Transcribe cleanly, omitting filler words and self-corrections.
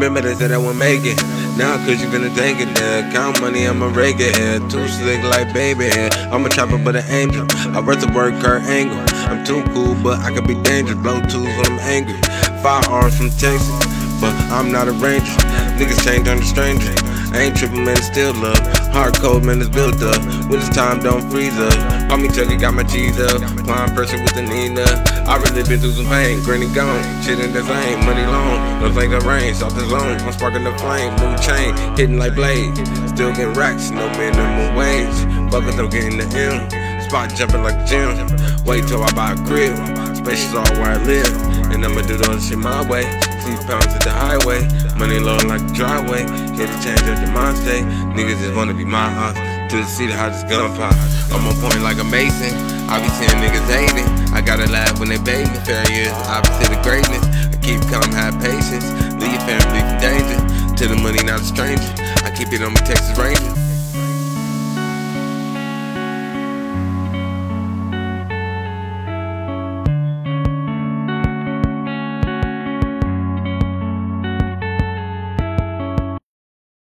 Remember they said I wouldn't make it. Now cause you finna take it there. Count money, I'm a rake it here. Too slick like baby hair. I'm a chopper but an angel. I worth the word Kurt Angle. I'm too cool but I could be dangerous. Blow tools when I'm angry. Firearms from Texas, but I'm not a ranger. Niggas change on the stranger. I ain't tripping, man, it's still love. Hard code, man, it's built up. When it's time, don't freeze up. Call me Chucky, got my cheese up. Applying pressure with the Nina. I really been through some pain. Granny gone, shit in the same. Money long, looks like the rain. Soft as long, I'm sparking the flame. New chain, hitting like blade. Still getting racks, no minimum wage. Buckets, I'm getting the M. Spot jumping like a gym. Wait till I buy a crib. Spacious all where I live. And I'ma do all this shit my way. 6 pounds at the highway. Money low like a driveway. Here to change up the mind state. Niggas just wanna be my ops. To see the hottest gun pop. I'm on point like a Mason. I be seeing niggas hating. I gotta laugh when they bait me. Failure is opposite of greatness. I keep calm, have patience. Leave your family from danger. To the money, not a stranger. I keep it on my Texas Ranger.